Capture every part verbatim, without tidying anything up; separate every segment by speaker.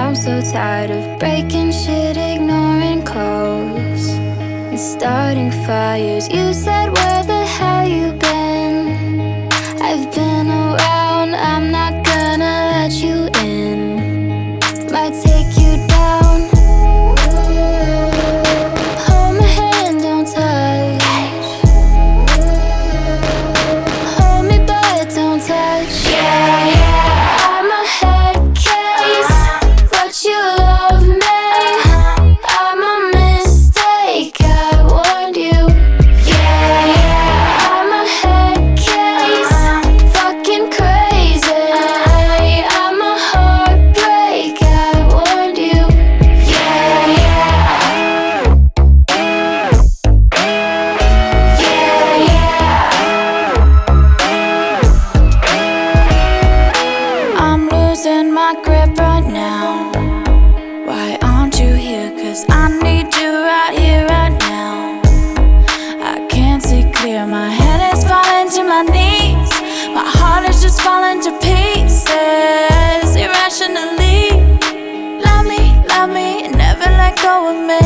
Speaker 1: I'm so tired of breaking shit, ignoring calls, and starting fires. You said, where the hell you been? I've been around, I'm not gonna let you in. Might take you down. Hold my hand, don't touch. Hold me but don't touch. Yeah, yeah. I'm a head case, but you love me. I'm a mistake, I warned you. Yeah, yeah. I'm a head case, fucking crazy. I'm a heartbreak, I warned you. Yeah, yeah. Yeah, yeah. I'm losing my grip right now. Why aren't you here? Cause I need you right here, right now. I can't see clear, my head is falling to my knees. My heart is just falling to pieces irrationally. Love me, love me, and never let go of me.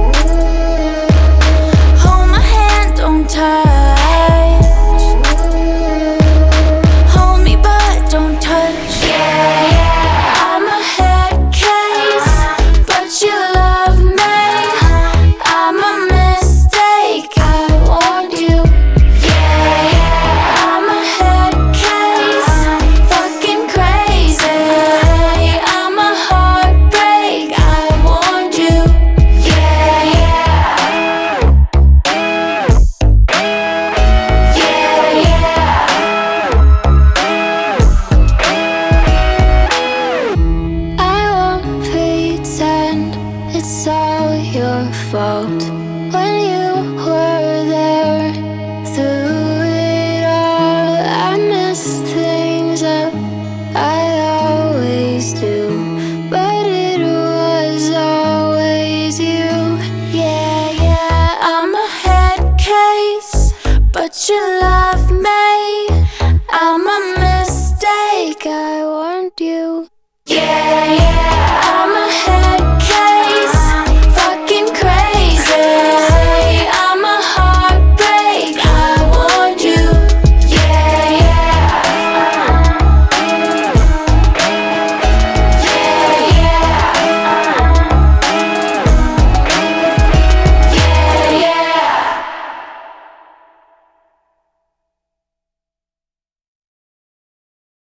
Speaker 1: Hold my hand, don't touch. Hold me but don't touch. Yeah, yeah. I'm a head case, but you love me. I'm a mistake, I warned you. Yeah, yeah. I'm a head case, fucking crazy. I'm a heartbreak, I warned you. Yeah, yeah. Yeah, yeah. I won't pretend it's all your fault. When you were there through it all, I messed things up, I always do, but it was always you. Yeah, yeah. I'm a head case, but you love me. I'm a mistake, I warned you.